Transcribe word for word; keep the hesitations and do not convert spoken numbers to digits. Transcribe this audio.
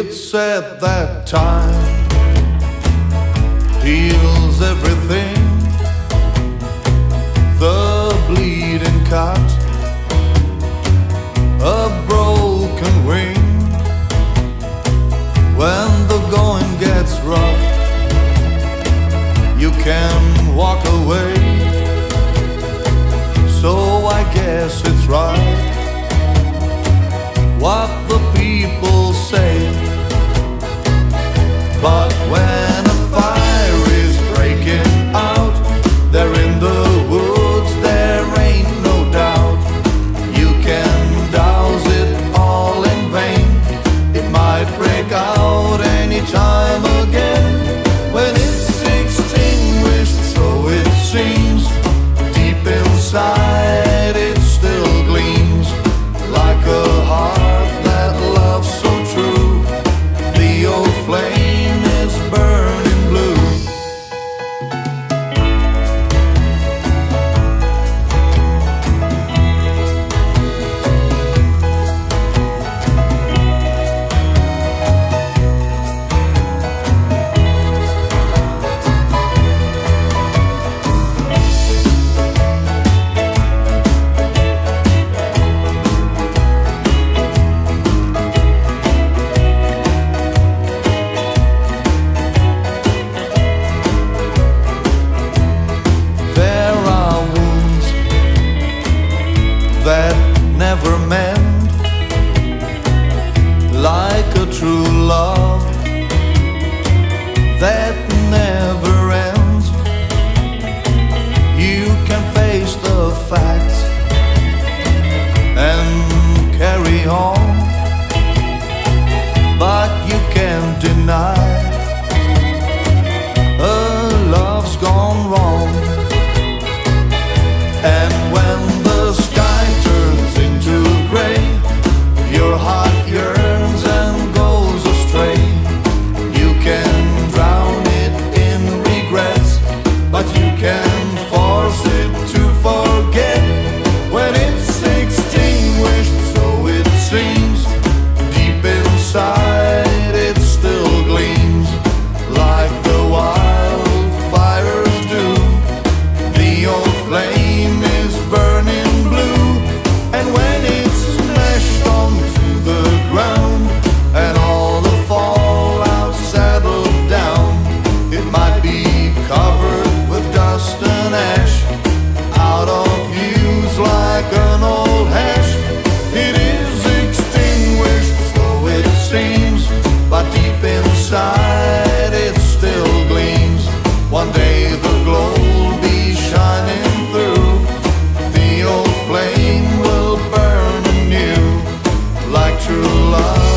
It's at that time, heals everything, the bleeding cut, a broken wing. When the going gets rough, you can walk away. So I guess it's right what the people say. But when a fire is breaking out there in the woods, there ain't no doubt you can douse it all in vain. It might break out any time again. When it's extinguished, so it seems, deep inside it still gleams like a heart that loves so true. The old flame is burning blue. That never mend, like a true love that never ends. You can face the facts and carry on, but you can't deny a love's gone wrong. And when the sky turns into gray, your heart yearns and goes astray. You can drown it in regrets, but you can force it to forget. When it's extinguished, so it seems, deep inside it still gleams like the wildfires do. The old flame is burning blue, and when it's smashed onto the ground and all the fallout settled down, it might be covered with dust and ash, out of use like an old hash. It is extinguished, so it seems, but deep inside it still gleams. One day the glow will be shining through. The old flame will burn anew like true love.